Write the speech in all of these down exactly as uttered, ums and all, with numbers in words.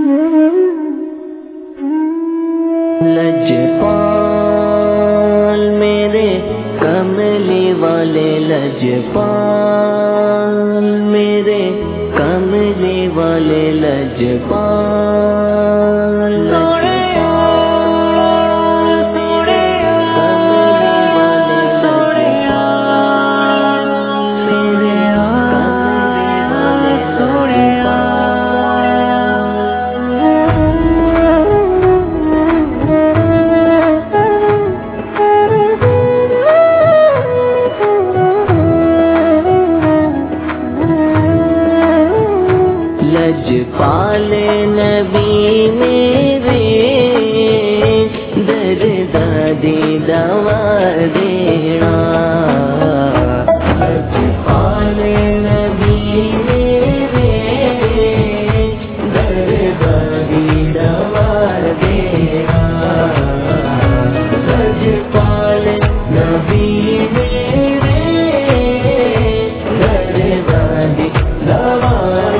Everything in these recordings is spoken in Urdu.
لجپال میرے کملی والے لجپال میرے کملی والے لجپال لجپال نبی میرے درد دی دوا دینا لجپال نبی میرے درد دی دوا دینا لجپال نبی میرے درد دی دوا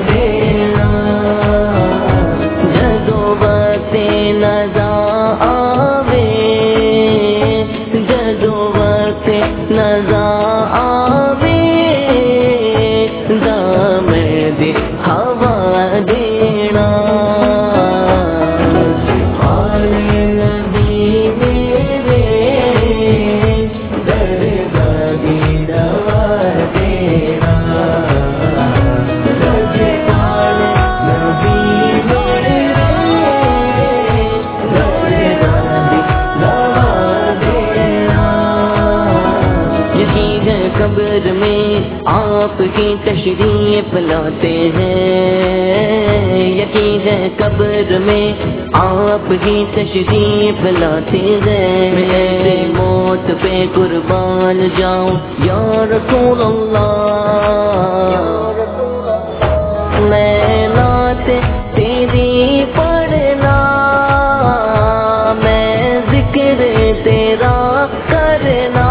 قبر میں آپ کی تشریف لاتے ہیں، یقین ہے قبر میں آپ کی تشریف لاتے ہیں، میرے موت پہ قربان جاؤں یا رسول اللہ، میں نعت تیری پڑھنا، میں ذکر تیرا کرنا،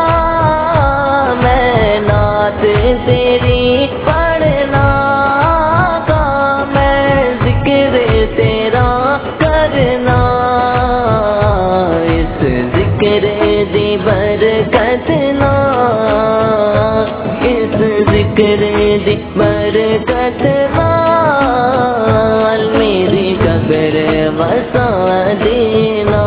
تیری پڑھنا کا میں ذکر تیرا کرنا، اس ذکر دی برکت نال، اس ذکر دی برکت نال میری قبر وسا دینا۔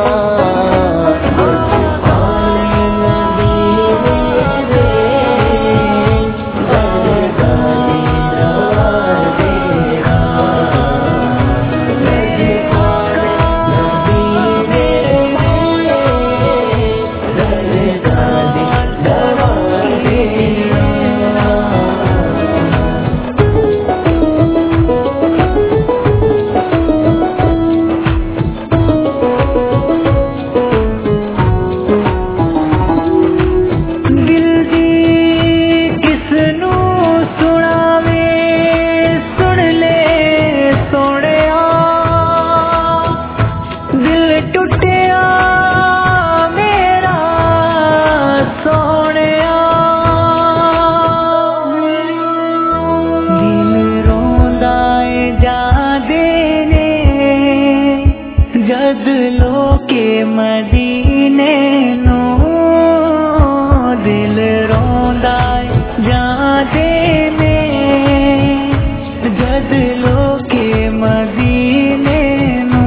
جد لو کے مدینے نو دل روندا جاندے نے، جد لو کے مدینے نو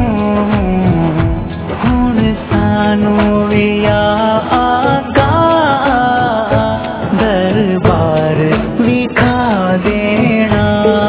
ہن سانو وی آقا دربار وکھا دینا۔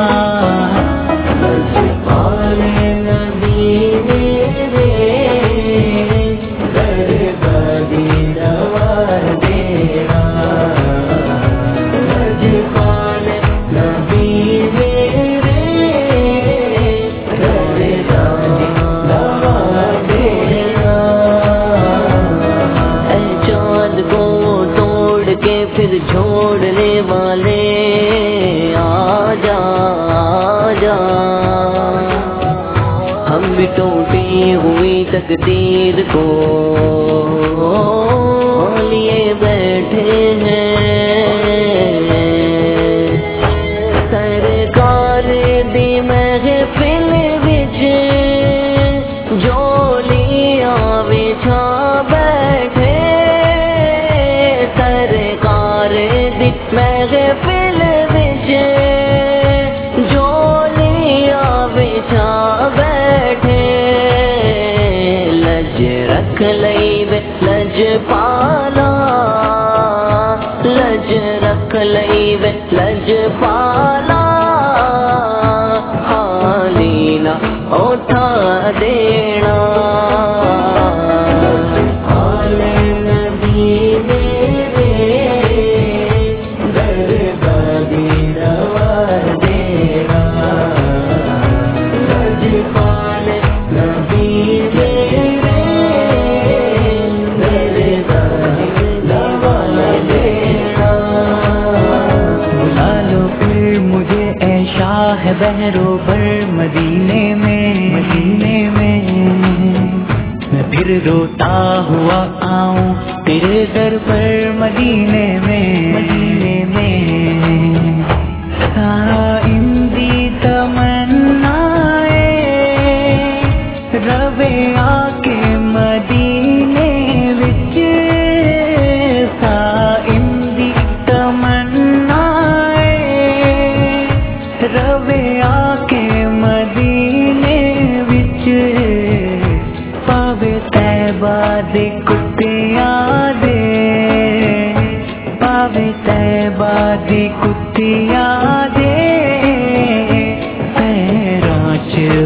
پھر چھوڑنے والے آ جا آ جا، ہم بھی ٹوٹی ہوئی تقدیر کو لیے بیٹھے ہیں، سرکار دی محفل بھی پالا لج رکھ لئی وے لج پالا خالی نہ اٹھا دینا آل نبی میرے درگاہ روا دینا لج پال نبی میرے درگاہ روا دینا بلا لو پھر مجھے اے شاہ بہرو بر مدینے میں مدینے میں میں پھر روتا ہوا آؤں تیرے در پر مدینے میں مدینے میں قائم دی تمنا روے آ کے مدینے وچ قائم دی تمنا روے آ کے مدینے وچ پاوے طیبہ دے کتیاں دے پاوے طیبہ دے کتیاں دے پیراں چ